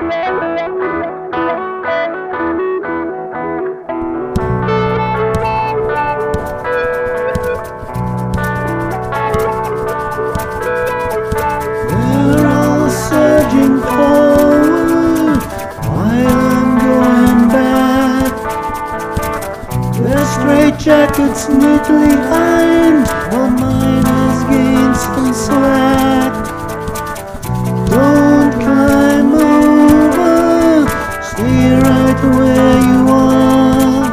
We're all surging forward while I'm going back. Their straitjackets neatly ironed while mine has gained some slack. Don't climb over, stay right where you are.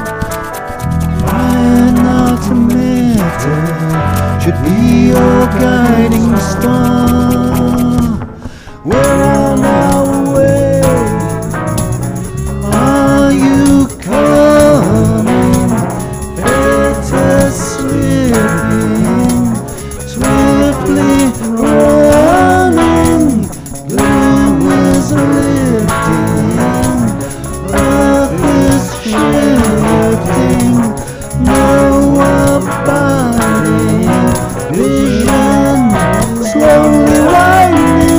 Fire and altimeter should be your guiding star. We're on our way. Are you coming? Better slipping, swiftly running. Gloom is lifting, earth is shifting. No abiding vision, slowly widening.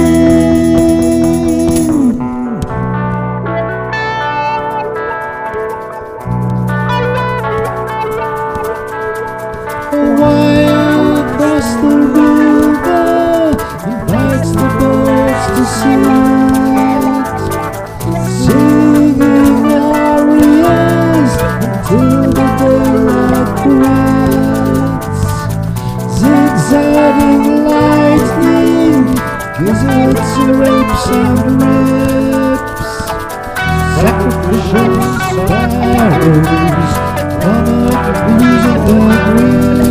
A wire across the river invites the birds to sit, singing arias until the daylight quits. Zigzagging lightning, gizzards, rapes and rips, sacrificial sparrows, monarch losing their grip.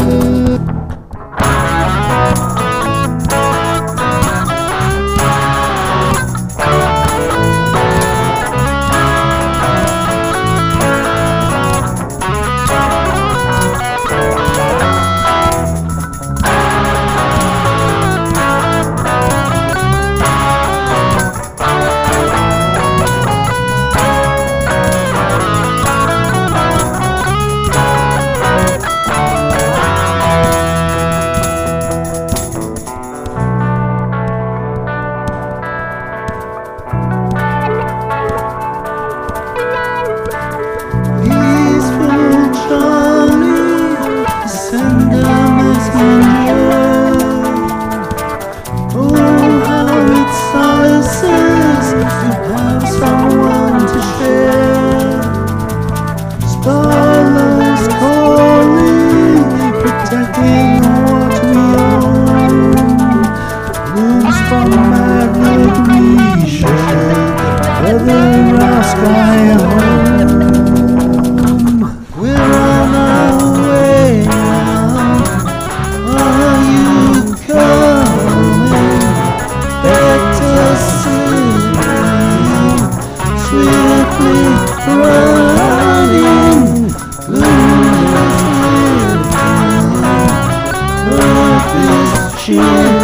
Protecting what we own, blooms from magnet reshape, feathering our sky home. We're on our way now. Are you coming? Better slipping, swiftly running. Gloom is lifting, earth is shifting.